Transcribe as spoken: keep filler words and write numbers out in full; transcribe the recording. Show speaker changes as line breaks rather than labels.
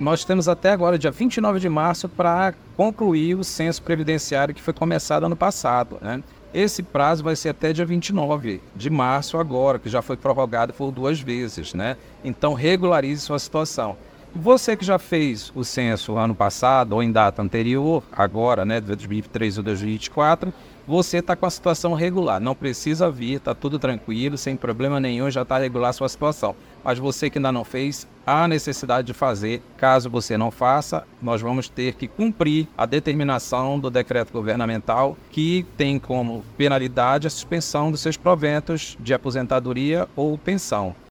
nós temos até agora, dia vinte e nove de março, para concluir o censo previdenciário que foi começado ano passado, né? Esse prazo vai ser até dia vinte e nove de março agora, que já foi prorrogado por duas vezes, né? Então, regularize sua situação. Você que já fez o censo ano passado ou em data anterior, agora, né, dois mil e vinte e três ou dois mil e vinte e quatro, você está com a situação regular. Não precisa vir, está tudo tranquilo, sem problema nenhum, já está regular a sua situação. Mas você que ainda não fez, há necessidade de fazer. Caso você não faça, nós vamos ter que cumprir a determinação do decreto governamental que tem como penalidade a suspensão dos seus proventos de aposentadoria ou pensão.